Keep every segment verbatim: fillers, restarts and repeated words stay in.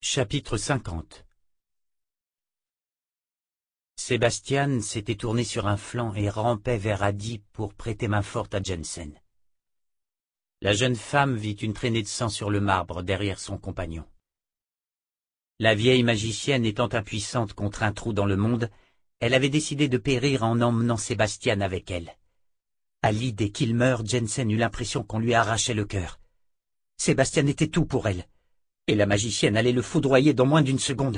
Chapitre cinquante. Sébastian s'était tourné sur un flanc et rampait vers Adi pour prêter main forte à Jensen. La jeune femme vit une traînée de sang sur le marbre derrière son compagnon. La vieille magicienne étant impuissante contre un trou dans le monde, elle avait décidé de périr en emmenant Sébastian avec elle. À l'idée qu'il meure, Jensen eut l'impression qu'on lui arrachait le cœur. Sébastian était tout pour elle, et la magicienne allait le foudroyer dans moins d'une seconde.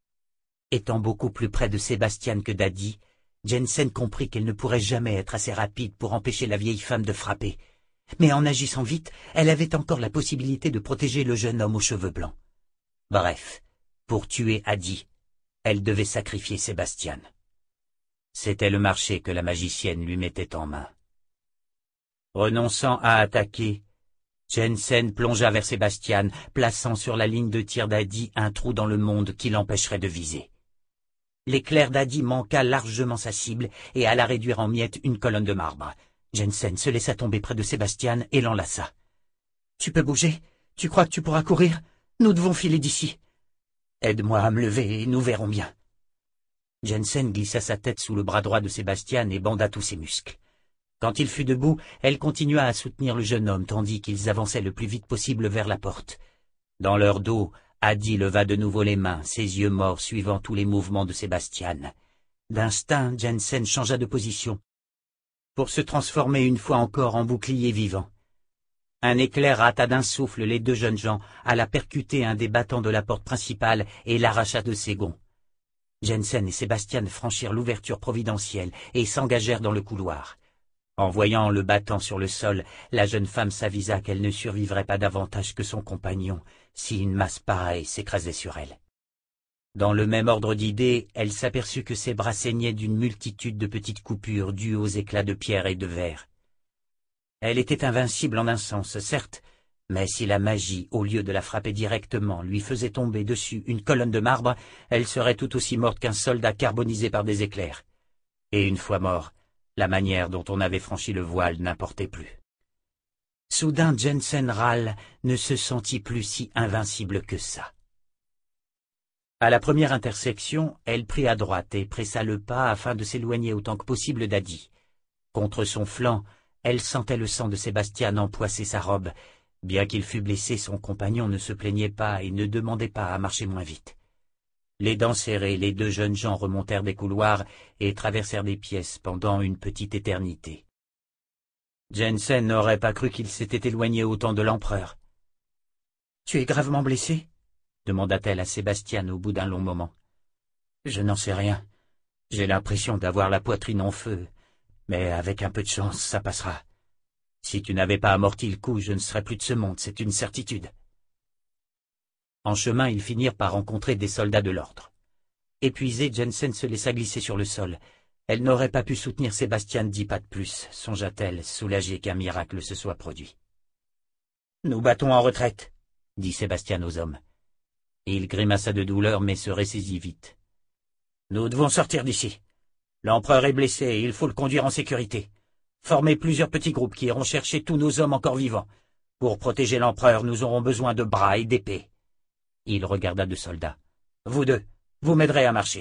Étant beaucoup plus près de Sébastian que d'Adi, Jensen comprit qu'elle ne pourrait jamais être assez rapide pour empêcher la vieille femme de frapper. Mais en agissant vite, elle avait encore la possibilité de protéger le jeune homme aux cheveux blancs. Bref, pour tuer Adi, elle devait sacrifier Sébastian. C'était le marché que la magicienne lui mettait en main. Renonçant à attaquer, Jensen plongea vers Sébastian, plaçant sur la ligne de tir d'Adi un trou dans le monde qui l'empêcherait de viser. L'éclair d'Adi manqua largement sa cible et alla réduire en miettes une colonne de marbre. Jensen se laissa tomber près de Sébastian et l'enlaça. « Tu peux bouger? Tu crois que tu pourras courir? Nous devons filer d'ici. Aide-moi à me lever et nous verrons bien. » Jensen glissa sa tête sous le bras droit de Sébastian et banda tous ses muscles. Quand il fut debout, elle continua à soutenir le jeune homme tandis qu'ils avançaient le plus vite possible vers la porte. Dans leur dos, Adi leva de nouveau les mains, ses yeux morts suivant tous les mouvements de Sébastian. D'instinct, Jensen changea de position, pour se transformer une fois encore en bouclier vivant. Un éclair hâta d'un souffle les deux jeunes gens, alla percuter un des battants de la porte principale et l'arracha de ses gonds. Jensen et Sébastian franchirent l'ouverture providentielle et s'engagèrent dans le couloir. En voyant le battant sur le sol, la jeune femme s'avisa qu'elle ne survivrait pas davantage que son compagnon si une masse pareille s'écrasait sur elle. Dans le même ordre d'idées, elle s'aperçut que ses bras saignaient d'une multitude de petites coupures dues aux éclats de pierre et de verre. Elle était invincible en un sens, certes, mais si la magie, au lieu de la frapper directement, lui faisait tomber dessus une colonne de marbre, elle serait tout aussi morte qu'un soldat carbonisé par des éclairs. Et une fois mort, la manière dont on avait franchi le voile n'importait plus. Soudain, Jensen Ral ne se sentit plus si invincible que ça. À la première intersection, elle prit à droite et pressa le pas afin de s'éloigner autant que possible d'Adi. Contre son flanc, elle sentait le sang de Sébastian empoisser sa robe. Bien qu'il fût blessé, son compagnon ne se plaignait pas et ne demandait pas à marcher moins vite. Les dents serrées, les deux jeunes gens remontèrent des couloirs et traversèrent des pièces pendant une petite éternité. Jensen n'aurait pas cru qu'il s'était éloigné autant de l'empereur. « Tu es gravement blessé ?» demanda-t-elle à Sébastian au bout d'un long moment. « Je n'en sais rien. J'ai l'impression d'avoir la poitrine en feu, mais avec un peu de chance, ça passera. Si tu n'avais pas amorti le coup, je ne serais plus de ce monde, c'est une certitude. » En chemin, ils finirent par rencontrer des soldats de l'ordre. Épuisée, Jensen se laissa glisser sur le sol. Elle n'aurait pas pu soutenir Sébastian dix pas de plus, songea-t-elle, soulagée qu'un miracle se soit produit. « Nous battons en retraite, » dit Sébastian aux hommes. Il grimaça de douleur, mais se ressaisit vite. « Nous devons sortir d'ici. L'empereur est blessé et il faut le conduire en sécurité. Formez plusieurs petits groupes qui iront chercher tous nos hommes encore vivants. Pour protéger l'empereur, nous aurons besoin de bras et d'épées. » Il regarda deux soldats. « Vous deux, vous m'aiderez à marcher. »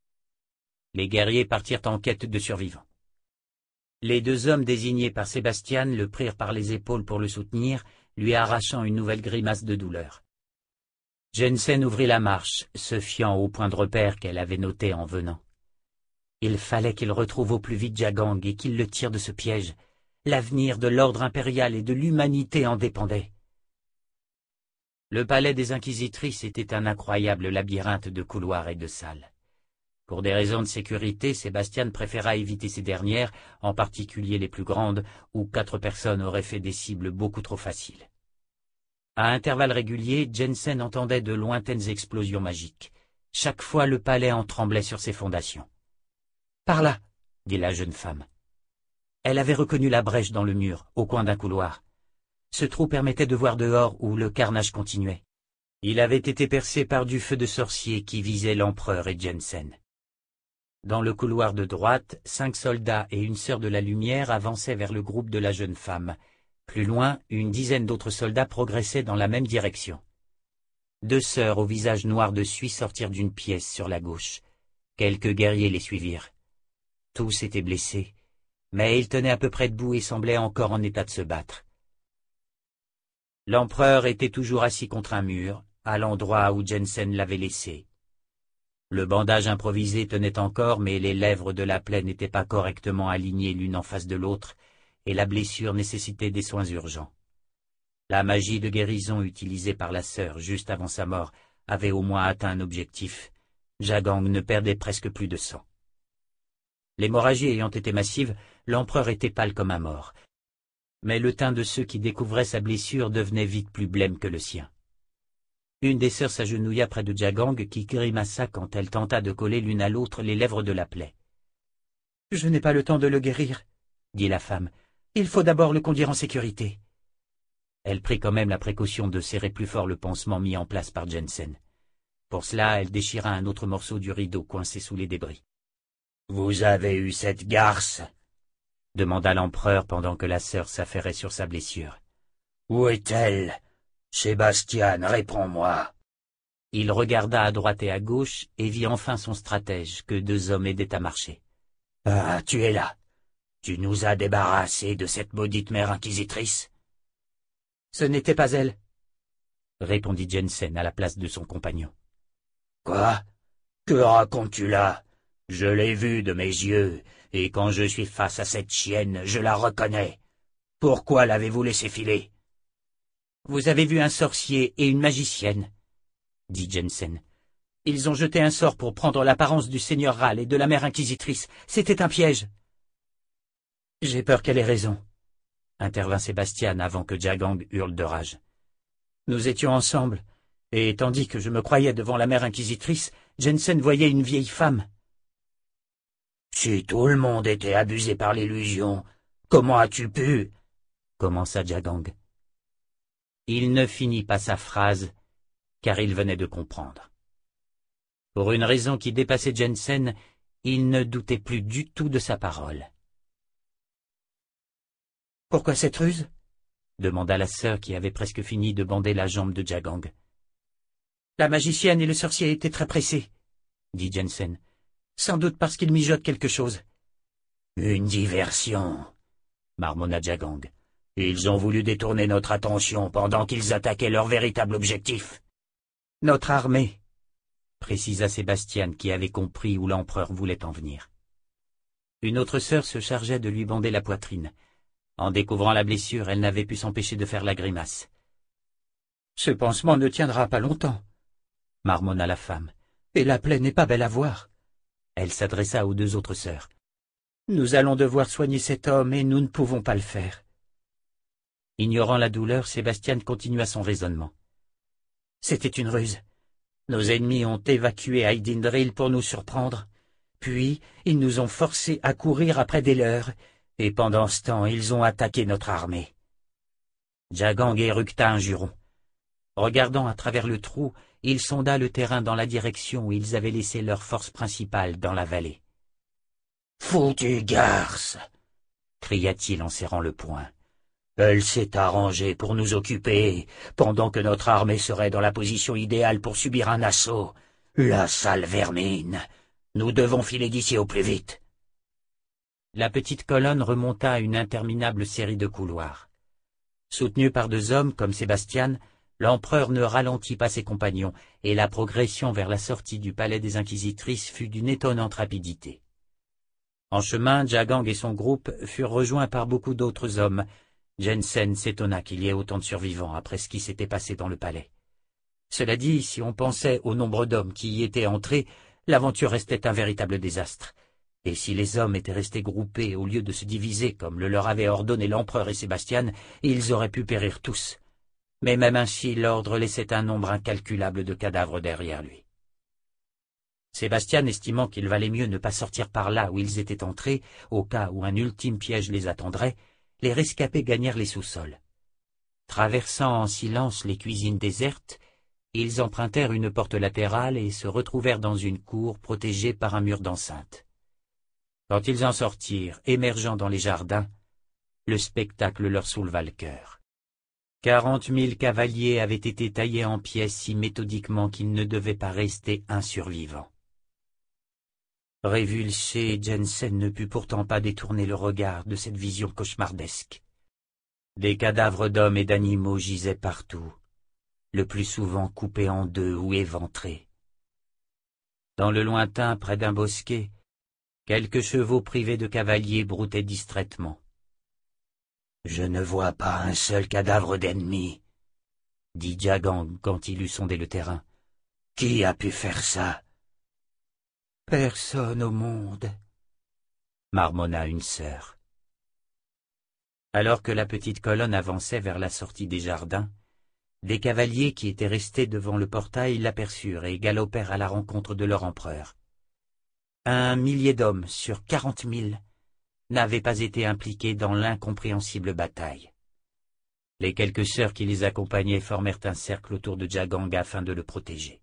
Les guerriers partirent en quête de survivants. Les deux hommes désignés par Sébastian le prirent par les épaules pour le soutenir, lui arrachant une nouvelle grimace de douleur. Jensen ouvrit la marche, se fiant au point de repère qu'elle avait noté en venant. Il fallait qu'il retrouve au plus vite Jagang et qu'il le tire de ce piège. L'avenir de l'ordre impérial et de l'humanité en dépendait. Le palais des Inquisitrices était un incroyable labyrinthe de couloirs et de salles. Pour des raisons de sécurité, Sébastian préféra éviter ces dernières, en particulier les plus grandes, où quatre personnes auraient fait des cibles beaucoup trop faciles. À intervalles réguliers, Jensen entendait de lointaines explosions magiques. Chaque fois, le palais en tremblait sur ses fondations. « Par là !» dit la jeune femme. Elle avait reconnu la brèche dans le mur, au coin d'un couloir. Ce trou permettait de voir dehors où le carnage continuait. Il avait été percé par du feu de sorcier qui visait l'empereur et Jensen. Dans le couloir de droite, cinq soldats et une sœur de la lumière avançaient vers le groupe de la jeune femme. Plus loin, une dizaine d'autres soldats progressaient dans la même direction. Deux sœurs au visage noir de suie sortirent d'une pièce sur la gauche. Quelques guerriers les suivirent. Tous étaient blessés, mais ils tenaient à peu près debout et semblaient encore en état de se battre. L'empereur était toujours assis contre un mur, à l'endroit où Jensen l'avait laissé. Le bandage improvisé tenait encore, mais les lèvres de la plaie n'étaient pas correctement alignées l'une en face de l'autre, et la blessure nécessitait des soins urgents. La magie de guérison utilisée par la sœur juste avant sa mort avait au moins atteint un objectif. Jagang ne perdait presque plus de sang. L'hémorragie ayant été massive, l'empereur était pâle comme un mort. Mais le teint de ceux qui découvraient sa blessure devenait vite plus blême que le sien. Une des sœurs s'agenouilla près de Jagang qui grimaça quand elle tenta de coller l'une à l'autre les lèvres de la plaie. « Je n'ai pas le temps de le guérir, » dit la femme. « Il faut d'abord le conduire en sécurité. » Elle prit quand même la précaution de serrer plus fort le pansement mis en place par Jensen. Pour cela, elle déchira un autre morceau du rideau coincé sous les débris. « Vous avez eu cette garce ?» demanda l'empereur pendant que la sœur s'affairait sur sa blessure. « Où est-elle ? Sébastien, réponds-moi. » Il regarda à droite et à gauche et vit enfin son stratège que deux hommes aidaient à marcher. « Ah, tu es là. Tu nous as débarrassés de cette maudite mère inquisitrice ?» « Ce n'était pas elle, » répondit Jensen à la place de son compagnon. « Quoi? Que racontes-tu là? Je l'ai vue de mes yeux, et quand je suis face à cette chienne, je la reconnais. Pourquoi l'avez-vous laissée filer? »« Vous avez vu un sorcier et une magicienne, » dit Jensen. « Ils ont jeté un sort pour prendre l'apparence du seigneur Ral et de la mère inquisitrice. C'était un piège. »« J'ai peur qu'elle ait raison, » intervint Sébastien avant que Jagang hurle de rage. « Nous étions ensemble, et tandis que je me croyais devant la mère inquisitrice, Jensen voyait une vieille femme. »« Si tout le monde était abusé par l'illusion, comment as-tu pu ?» commença Jagang. Il ne finit pas sa phrase, car il venait de comprendre. Pour une raison qui dépassait Jensen, il ne doutait plus du tout de sa parole. « Pourquoi cette ruse ?» demanda la sœur qui avait presque fini de bander la jambe de Jagang. « La magicienne et le sorcier étaient très pressés, » dit Jensen. « Sans doute parce qu'ils mijotent quelque chose. »« Une diversion, » marmonna Jagang. « Ils ont voulu détourner notre attention pendant qu'ils attaquaient leur véritable objectif. »« Notre armée, » précisa Sébastien qui avait compris où l'empereur voulait en venir. Une autre sœur se chargeait de lui bander la poitrine. En découvrant la blessure, elle n'avait pu s'empêcher de faire la grimace. « Ce pansement ne tiendra pas longtemps, » marmonna la femme, « et la plaie n'est pas belle à voir. » Elle s'adressa aux deux autres sœurs. « Nous allons devoir soigner cet homme et nous ne pouvons pas le faire. » Ignorant la douleur, Sébastien continua son raisonnement. « C'était une ruse. Nos ennemis ont évacué Aydindril pour nous surprendre. Puis, ils nous ont forcés à courir après des leurs. Et pendant ce temps, ils ont attaqué notre armée. » Jagang éructa un juron. Regardant à travers le trou, il sonda le terrain dans la direction où ils avaient laissé leur force principale dans la vallée. « Foutue garce !» cria-t-il en serrant le poing. « Elle s'est arrangée pour nous occuper, pendant que notre armée serait dans la position idéale pour subir un assaut. La sale vermine! Nous devons filer d'ici au plus vite. » La petite colonne remonta à une interminable série de couloirs. Soutenu par deux hommes comme Sébastien, l'empereur ne ralentit pas ses compagnons, et la progression vers la sortie du palais des Inquisitrices fut d'une étonnante rapidité. En chemin, Jagang et son groupe furent rejoints par beaucoup d'autres hommes. Jensen s'étonna qu'il y ait autant de survivants après ce qui s'était passé dans le palais. Cela dit, si on pensait au nombre d'hommes qui y étaient entrés, l'aventure restait un véritable désastre. Et si les hommes étaient restés groupés au lieu de se diviser comme le leur avaient ordonné l'empereur et Sébastien, ils auraient pu périr tous. Mais même ainsi, l'ordre laissait un nombre incalculable de cadavres derrière lui. Sébastien, estimant qu'il valait mieux ne pas sortir par là où ils étaient entrés, au cas où un ultime piège les attendrait, les rescapés gagnèrent les sous-sols. Traversant en silence les cuisines désertes, ils empruntèrent une porte latérale et se retrouvèrent dans une cour protégée par un mur d'enceinte. Quand ils en sortirent, émergeant dans les jardins, le spectacle leur souleva le cœur. Quarante mille cavaliers avaient été taillés en pièces si méthodiquement qu'il ne devait pas rester un survivant. Révulsé, Jensen ne put pourtant pas détourner le regard de cette vision cauchemardesque. Des cadavres d'hommes et d'animaux gisaient partout, le plus souvent coupés en deux ou éventrés. Dans le lointain, près d'un bosquet, quelques chevaux privés de cavaliers broutaient distraitement. « Je ne vois pas un seul cadavre d'ennemi, » dit Jagang quand il eut sondé le terrain. « Qui a pu faire ça ?»« Personne au monde, » marmonna une sœur. Alors que la petite colonne avançait vers la sortie des jardins, des cavaliers qui étaient restés devant le portail l'aperçurent et galopèrent à la rencontre de leur empereur. Un millier d'hommes sur quarante mille n'avaient pas été impliqués dans l'incompréhensible bataille. Les quelques sœurs qui les accompagnaient formèrent un cercle autour de Jagang afin de le protéger.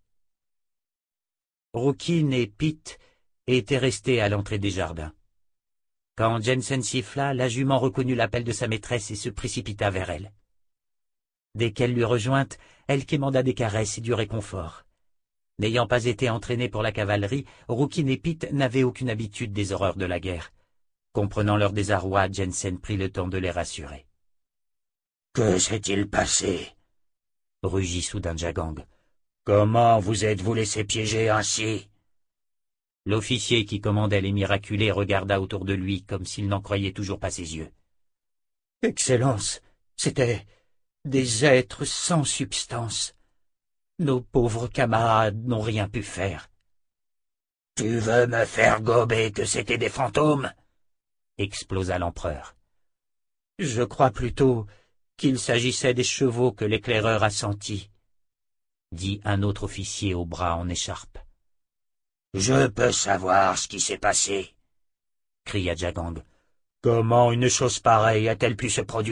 Rukhin et Pit étaient restés à l'entrée des jardins. Quand Jensen siffla, la jument reconnut l'appel de sa maîtresse et se précipita vers elle. Dès qu'elle l'eut rejointe, elle quémanda des caresses et du réconfort. N'ayant pas été entraînés pour la cavalerie, Rukhin et Pit n'avaient aucune habitude des horreurs de la guerre. Comprenant leur désarroi, Jensen prit le temps de les rassurer. « Que s'est-il passé ?» rugit soudain Jagang. « Comment vous êtes-vous laissé piéger ainsi ?» L'officier qui commandait les miraculés regarda autour de lui comme s'il n'en croyait toujours pas ses yeux. « Excellence, c'étaient des êtres sans substance. Nos pauvres camarades n'ont rien pu faire. »« Tu veux me faire gober que c'étaient des fantômes ?» explosa l'empereur. « Je crois plutôt qu'il s'agissait des chevaux que l'éclaireur a sentis, » dit un autre officier au bras en écharpe. « Je peux savoir ce qui s'est passé, » cria Jagang. « Comment une chose pareille a-t-elle pu se produire ?»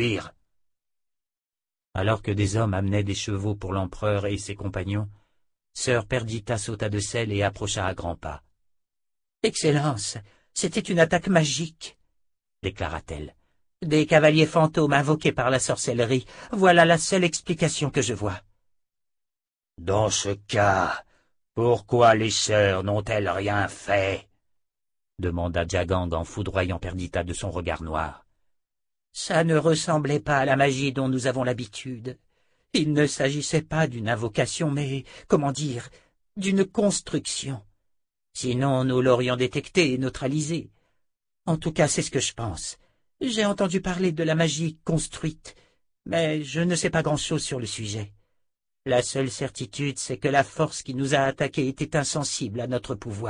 Alors que des hommes amenaient des chevaux pour l'empereur et ses compagnons, sœur Perdita sauta de selle et approcha à grands pas. « Excellence, c'était une attaque magique, » déclara-t-elle. « Des cavaliers fantômes invoqués par la sorcellerie, voilà la seule explication que je vois. »« Dans ce cas, pourquoi les sœurs n'ont-elles rien fait ?» demanda Jagang en foudroyant Perdita de son regard noir. « Ça ne ressemblait pas à la magie dont nous avons l'habitude. Il ne s'agissait pas d'une invocation, mais, comment dire, d'une construction. Sinon, nous l'aurions détecté et neutralisé. En tout cas, c'est ce que je pense. J'ai entendu parler de la magie construite, mais je ne sais pas grand-chose sur le sujet. La seule certitude, c'est que la force qui nous a attaqués était insensible à notre pouvoir. »«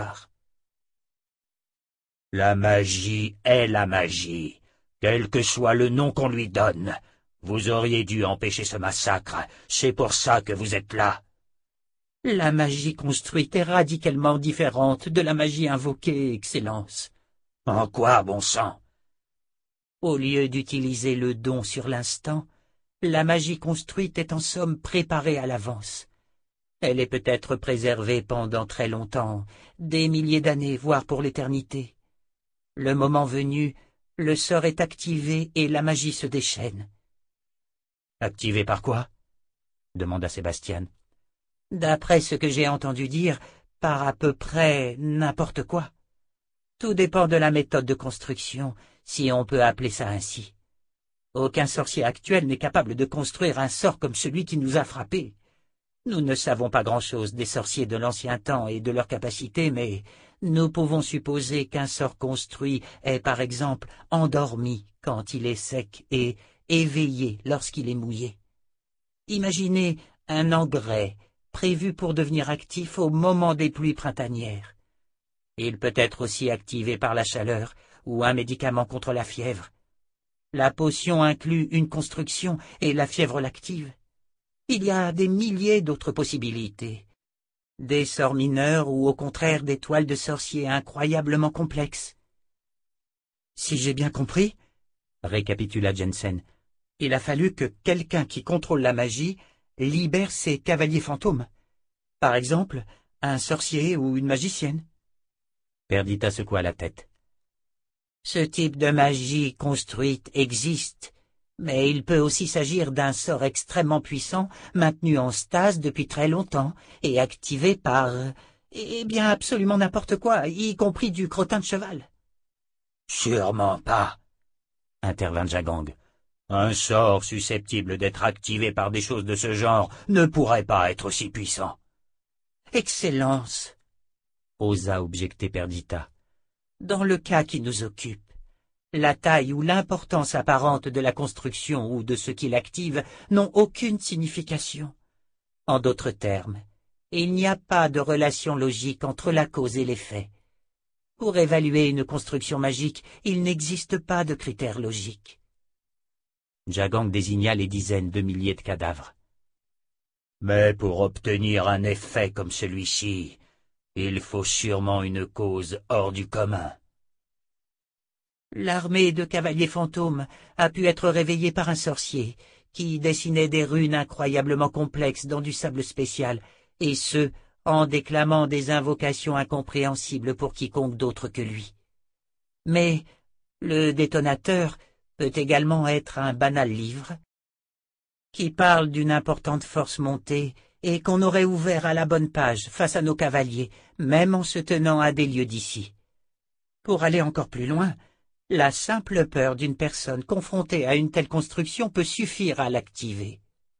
La magie est la magie, quel que soit le nom qu'on lui donne. Vous auriez dû empêcher ce massacre, c'est pour ça que vous êtes là. »« La magie construite est radicalement différente de la magie invoquée, Excellence. »« En quoi, bon sang ?» Au lieu d'utiliser le don sur l'instant, la magie construite est en somme préparée à l'avance. Elle est peut-être préservée pendant très longtemps, des milliers d'années, voire pour l'éternité. Le moment venu, le sort est activé et la magie se déchaîne. « Activé par quoi ?» demanda Sébastien. « D'après ce que j'ai entendu dire, par à peu près n'importe quoi. Tout dépend de la méthode de construction, si on peut appeler ça ainsi. Aucun sorcier actuel n'est capable de construire un sort comme celui qui nous a frappés. Nous ne savons pas grand-chose des sorciers de l'ancien temps et de leurs capacités, mais nous pouvons supposer qu'un sort construit est par exemple endormi quand il est sec et éveillé lorsqu'il est mouillé. Imaginez un engrais prévu pour devenir actif au moment des pluies printanières. Il peut être aussi activé par la chaleur ou un médicament contre la fièvre. La potion inclut une construction et la fièvre l'active. Il y a des milliers d'autres possibilités. Des sorts mineurs ou au contraire des toiles de sorciers incroyablement complexes. Si j'ai bien compris, récapitula Jensen, il a fallu que quelqu'un qui contrôle la magie libère ses cavaliers fantômes. Par exemple, un sorcier ou une magicienne. Perdita secoua la tête. Ce type de magie construite existe, Mais il peut aussi s'agir d'un sort extrêmement puissant, maintenu en stase depuis très longtemps, et activé par... eh bien absolument n'importe quoi, y compris du crottin de cheval. »« Sûrement pas, » intervint Jagang. « Un sort susceptible d'être activé par des choses de ce genre ne pourrait pas être aussi puissant. »« Excellence, » osa objecter Perdita, « dans le cas qui nous occupe, la taille ou l'importance apparente de la construction ou de ce qui l'active n'ont aucune signification. En d'autres termes, il n'y a pas de relation logique entre la cause et l'effet. Pour évaluer une construction magique, il n'existe pas de critères logiques. » Jagang désigna les dizaines de milliers de cadavres. « Mais pour obtenir un effet comme celui-ci, il faut sûrement une cause hors du commun. » L'armée de cavaliers fantômes a pu être réveillée par un sorcier qui dessinait des runes incroyablement complexes dans du sable spécial, et ce, en déclamant des invocations incompréhensibles pour quiconque d'autre que lui. Mais le détonateur peut également être un banal livre qui parle d'une importante force montée et qu'on aurait ouvert à la bonne page face à nos cavaliers, même en se tenant à des lieues d'ici. Pour aller encore plus loin, la simple peur d'une personne confrontée à une telle construction peut suffire à l'activer.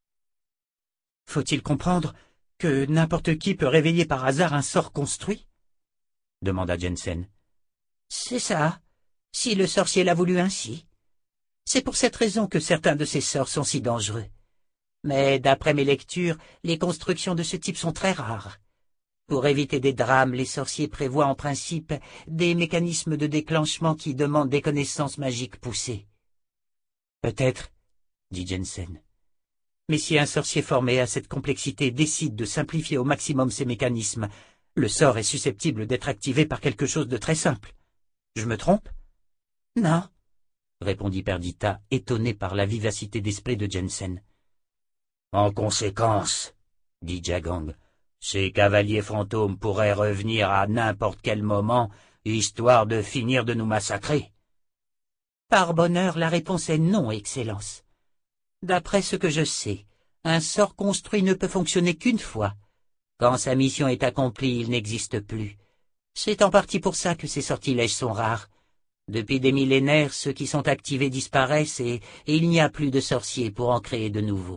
Faut-il comprendre que n'importe qui peut réveiller par hasard un sort construit? Demanda Jensen. C'est ça, si le sorcier l'a voulu ainsi. C'est pour cette raison que certains de ces sorts sont si dangereux. Mais d'après mes lectures, les constructions de ce type sont très rares. Pour éviter des drames, les sorciers prévoient en principe des mécanismes de déclenchement qui demandent des connaissances magiques poussées. Peut-être, dit Jensen. Mais si un sorcier formé à cette complexité décide de simplifier au maximum ses mécanismes, le sort est susceptible d'être activé par quelque chose de très simple. Je me trompe? Non, répondit Perdita, étonné par la vivacité d'esprit de Jensen. En conséquence, dit Jagang, ces cavaliers fantômes pourraient revenir à n'importe quel moment, histoire de finir de nous massacrer. Par bonheur, la réponse est non, Excellence. D'après ce que je sais, un sort construit ne peut fonctionner qu'une fois. Quand sa mission est accomplie, il n'existe plus. C'est en partie pour ça que ces sortilèges sont rares. Depuis des millénaires, ceux qui sont activés disparaissent et, et il n'y a plus de sorciers pour en créer de nouveaux.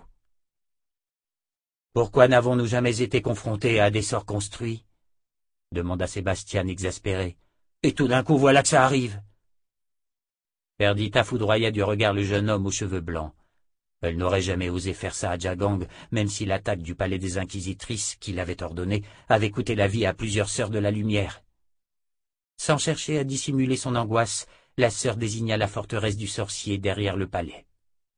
Pourquoi n'avons-nous jamais été confrontés à des sorts construits? Demanda Sébastien exaspéré. Et tout d'un coup, voilà que ça arrive. Perdita foudroya du regard le jeune homme aux cheveux blancs. Elle n'aurait jamais osé faire ça à Jagang, même si l'attaque du palais des Inquisitrices, qu'il avait ordonné, avait coûté la vie à plusieurs sœurs de la lumière. Sans chercher à dissimuler son angoisse, la sœur désigna la forteresse du sorcier derrière le palais.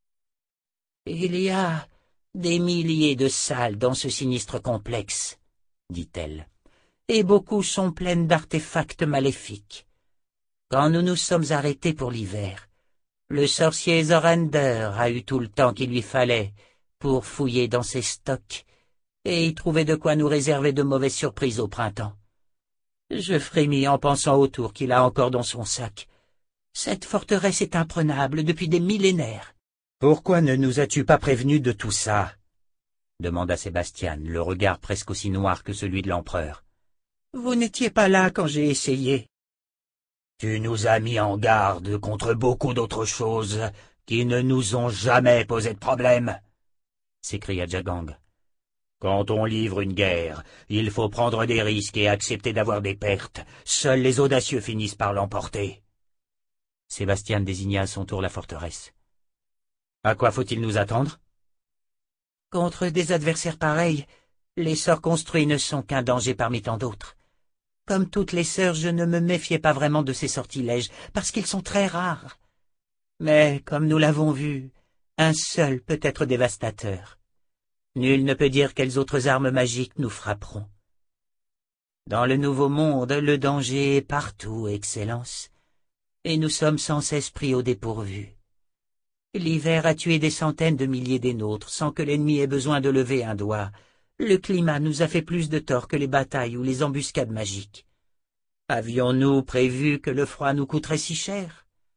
Il y a des milliers de salles dans ce sinistre complexe, dit-elle, et beaucoup sont pleines d'artefacts maléfiques. Quand nous nous sommes arrêtés pour l'hiver, le sorcier Zorander a eu tout le temps qu'il lui fallait pour fouiller dans ses stocks et y trouver de quoi nous réserver de mauvaises surprises au printemps. Je frémis en pensant au tour qu'il a encore dans son sac. Cette forteresse est imprenable depuis des millénaires. « Pourquoi ne nous as-tu pas prévenus de tout ça ?» demanda Sébastien, le regard presque aussi noir que celui de l'empereur. « Vous n'étiez pas là quand j'ai essayé. »« Tu nous as mis en garde contre beaucoup d'autres choses qui ne nous ont jamais posé de problème, » s'écria Jagang. « Quand on livre une guerre, il faut prendre des risques et accepter d'avoir des pertes. Seuls les audacieux finissent par l'emporter. » Sébastien désigna à son tour la forteresse. « À quoi faut-il nous attendre ?»« Contre des adversaires pareils, les sorts construits ne sont qu'un danger parmi tant d'autres. Comme toutes les sœurs, je ne me méfiais pas vraiment de ces sortilèges, parce qu'ils sont très rares. Mais, comme nous l'avons vu, un seul peut être dévastateur. Nul ne peut dire quelles autres armes magiques nous frapperont. Dans le Nouveau Monde, le danger est partout, Excellence, et nous sommes sans cesse pris au dépourvu. L'hiver a tué des centaines de milliers des nôtres sans que l'ennemi ait besoin de lever un doigt. Le climat nous a fait plus de tort que les batailles ou les embuscades magiques. Avions-nous prévu que le froid nous coûterait si cher?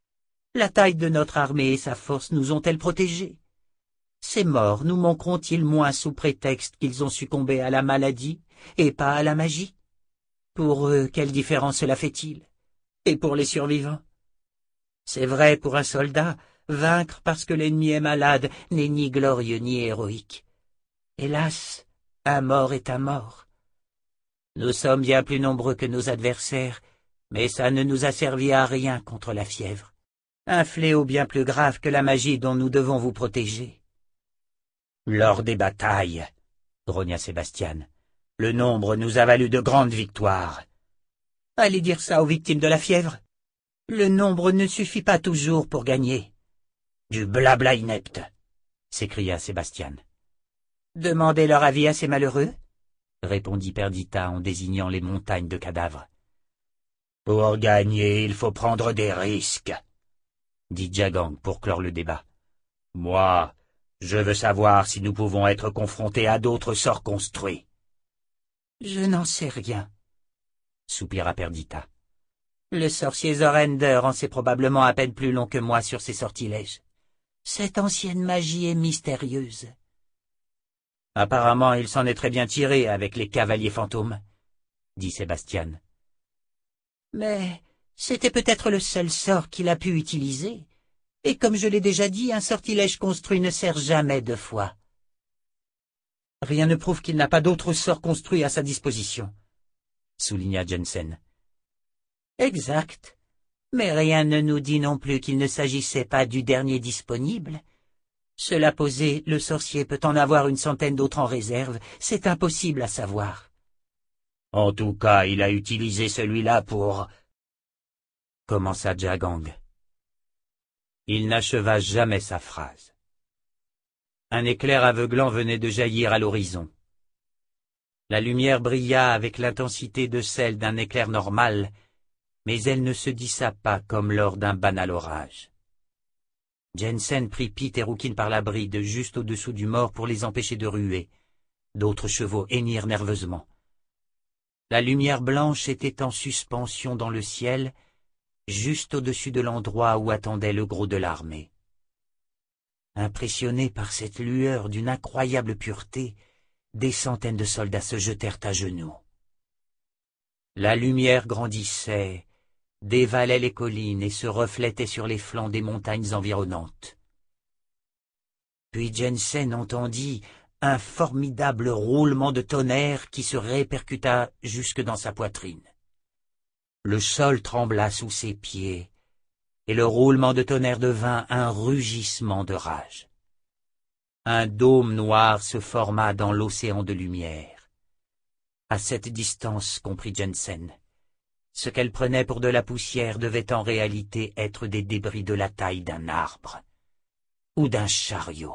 La taille de notre armée et sa force nous ont-elles protégés? Ces morts nous manqueront-ils moins sous prétexte qu'ils ont succombé à la maladie et pas à la magie? Pour eux, quelle différence cela fait-il? Et pour les survivants? C'est vrai, pour un soldat, vaincre parce que l'ennemi est malade n'est ni glorieux ni héroïque. Hélas, un mort est un mort. Nous sommes bien plus nombreux que nos adversaires, mais ça ne nous a servi à rien contre la fièvre. Un fléau bien plus grave que la magie dont nous devons vous protéger. Lors des batailles, grogna Sébastien, le nombre nous a valu de grandes victoires. Allez dire ça aux victimes de la fièvre. Le nombre ne suffit pas toujours pour gagner. Du blabla inepte, s'écria Sébastien. Demandez leur avis à ces malheureux, répondit Perdita en désignant les montagnes de cadavres. Pour gagner, il faut prendre des risques, dit Jagang pour clore le débat. Moi, je veux savoir si nous pouvons être confrontés à d'autres sorts construits. Je n'en sais rien, soupira Perdita. Le sorcier Zorender en sait probablement à peine plus long que moi sur ses sortilèges. Cette ancienne magie est mystérieuse. Apparemment, il s'en est très bien tiré avec les cavaliers fantômes, dit Sébastien. Mais c'était peut-être le seul sort qu'il a pu utiliser. Et comme je l'ai déjà dit, un sortilège construit ne sert jamais deux fois. Rien ne prouve qu'il n'a pas d'autre sort construit à sa disposition, souligna Jensen. Exact, mais rien ne nous dit non plus qu'il ne s'agissait pas du dernier disponible. Cela posé, le sorcier peut en avoir une centaine d'autres en réserve, c'est impossible à savoir. En tout cas, il a utilisé celui-là pour... commença Jagang. Il n'acheva jamais sa phrase. Un éclair aveuglant venait de jaillir à l'horizon. La lumière brilla avec l'intensité de celle d'un éclair normal, mais elle ne se dissipa comme lors d'un banal orage. Jensen prit Pete et Rookin par la bride juste au-dessous du mort pour les empêcher de ruer. D'autres chevaux hennirent nerveusement. La lumière blanche était en suspension dans le ciel, juste au-dessus de l'endroit où attendait le gros de l'armée. Impressionnés par cette lueur d'une incroyable pureté, des centaines de soldats se jetèrent à genoux. La lumière grandissait, dévalait les collines et se reflétait sur les flancs des montagnes environnantes. Puis Jensen entendit un formidable roulement de tonnerre qui se répercuta jusque dans sa poitrine. Le sol trembla sous ses pieds, et le roulement de tonnerre devint un rugissement de rage. Un dôme noir se forma dans l'océan de lumière. À cette distance, comprit Jensen, ce qu'elle prenait pour de la poussière devait en réalité être des débris de la taille d'un arbre, ou d'un chariot.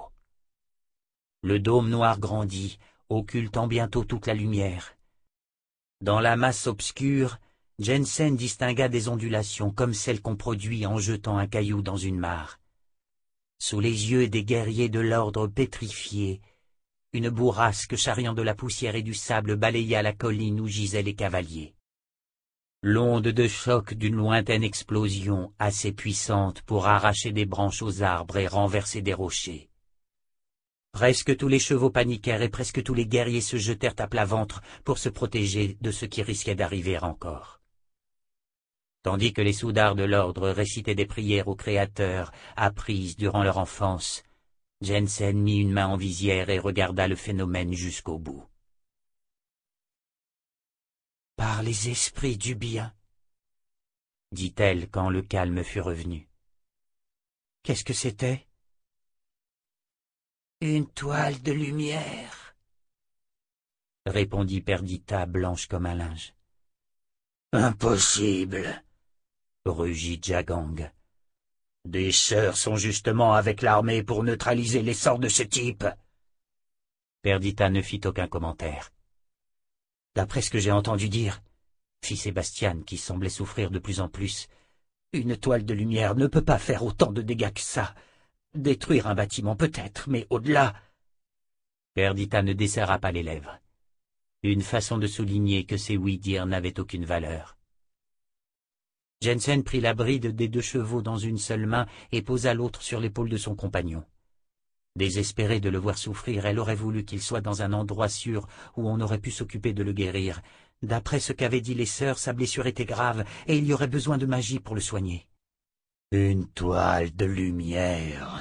Le dôme noir grandit, occultant bientôt toute la lumière. Dans la masse obscure, Jensen distingua des ondulations comme celles qu'on produit en jetant un caillou dans une mare. Sous les yeux des guerriers de l'ordre pétrifiés, une bourrasque charriant de la poussière et du sable balaya la colline où gisaient les cavaliers. L'onde de choc d'une lointaine explosion assez puissante pour arracher des branches aux arbres et renverser des rochers. Presque tous les chevaux paniquèrent et presque tous les guerriers se jetèrent à plat ventre pour se protéger de ce qui risquait d'arriver encore. Tandis que les soudards de l'ordre récitaient des prières au Créateur apprises durant leur enfance, Jensen mit une main en visière et regarda le phénomène jusqu'au bout. « Par les esprits du bien, » dit-elle quand le calme fut revenu. « Qu'est-ce que c'était ?»« Une toile de lumière, » répondit Perdita, blanche comme un linge. « Impossible !» rugit Jagang. « Des sœurs sont justement avec l'armée pour neutraliser les sorts de ce type. » Perdita ne fit aucun commentaire. « D'après ce que j'ai entendu dire, » fit Sébastien, qui semblait souffrir de plus en plus, « une toile de lumière ne peut pas faire autant de dégâts que ça. Détruire un bâtiment peut-être, mais au-delà... » Perdita ne desserra pas les lèvres. Une façon de souligner que ses oui-dire n'avaient aucune valeur. Jensen prit la bride des deux chevaux dans une seule main et posa l'autre sur l'épaule de son compagnon. Désespérée de le voir souffrir, elle aurait voulu qu'il soit dans un endroit sûr où on aurait pu s'occuper de le guérir. D'après ce qu'avaient dit les sœurs, sa blessure était grave et il y aurait besoin de magie pour le soigner. « Une toile de lumière !»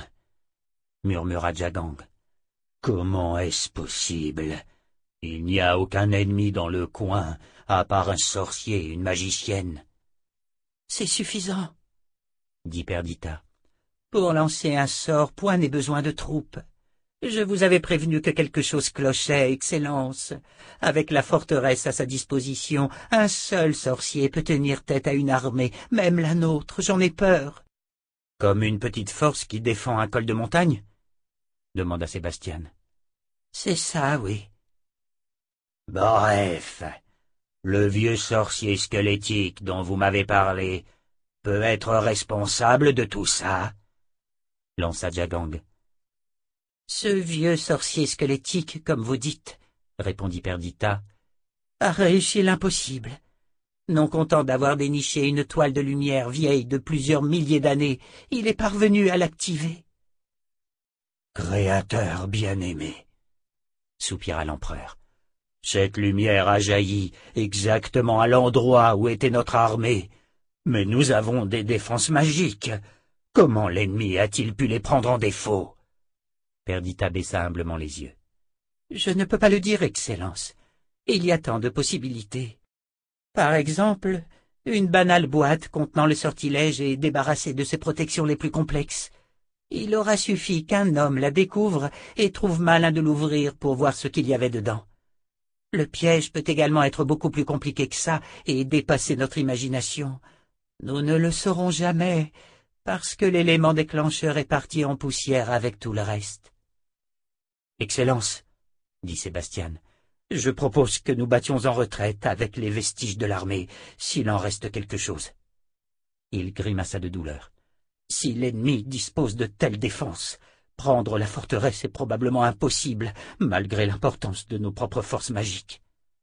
murmura Jagang. « Comment est-ce possible? Il n'y a aucun ennemi dans le coin, à part un sorcier et une magicienne. »« C'est suffisant, » dit Perdita. « Pour lancer un sort, point n'est besoin de troupes. Je vous avais prévenu que quelque chose clochait, Excellence. Avec la forteresse à sa disposition, un seul sorcier peut tenir tête à une armée, même la nôtre, j'en ai peur. »« Comme une petite force qui défend un col de montagne ?» demanda Sébastien. « C'est ça, oui. »« Bref, le vieux sorcier squelettique dont vous m'avez parlé peut être responsable de tout ça ?» lança Jagang. « Ce vieux sorcier squelettique, comme vous dites, » répondit Perdita, « a réussi l'impossible. Non content d'avoir déniché une toile de lumière vieille de plusieurs milliers d'années, il est parvenu à l'activer. »« Créateur bien-aimé, » soupira l'empereur, « cette lumière a jailli exactement à l'endroit où était notre armée, mais nous avons des défenses magiques. Comment l'ennemi a-t-il pu les prendre en défaut ?» Perdita baissa humblement les yeux. « Je ne peux pas le dire, Excellence. Il y a tant de possibilités. Par exemple, une banale boîte contenant le sortilège est débarrassée de ses protections les plus complexes. Il aura suffi qu'un homme la découvre et trouve malin de l'ouvrir pour voir ce qu'il y avait dedans. Le piège peut également être beaucoup plus compliqué que ça et dépasser notre imagination. Nous ne le saurons jamais, parce que l'élément déclencheur est parti en poussière avec tout le reste. »« Excellence, » dit Sébastien, « je propose que nous battions en retraite avec les vestiges de l'armée, s'il en reste quelque chose. » Il grimaça de douleur. « Si l'ennemi dispose de telles défenses, prendre la forteresse est probablement impossible, malgré l'importance de nos propres forces magiques. »«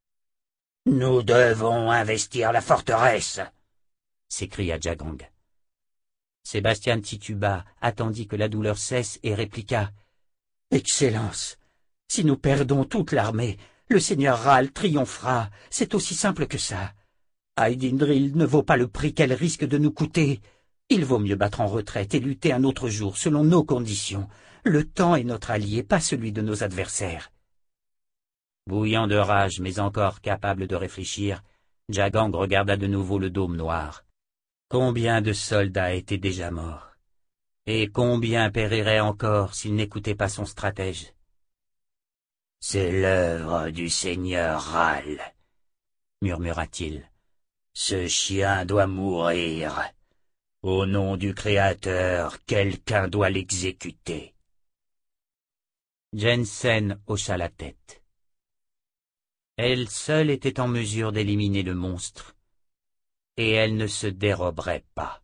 Nous devons investir la forteresse !» s'écria Jagang. Sébastien tituba, attendit que la douleur cesse et répliqua. « Excellence, si nous perdons toute l'armée, le seigneur Ral triomphera, c'est aussi simple que ça. Aydindril ne vaut pas le prix qu'elle risque de nous coûter. Il vaut mieux battre en retraite et lutter un autre jour selon nos conditions. Le temps est notre allié, pas celui de nos adversaires. » Bouillant de rage, mais encore capable de réfléchir, Jagang regarda de nouveau le dôme noir. Combien de soldats étaient déjà morts? Et combien périraient encore s'ils n'écoutaient pas son stratège? « C'est l'œuvre du seigneur Ral, » murmura-t-il. « Ce chien doit mourir. Au nom du Créateur, quelqu'un doit l'exécuter. » Jensen hocha la tête. Elle seule était en mesure d'éliminer le monstre, et elle ne se déroberait pas.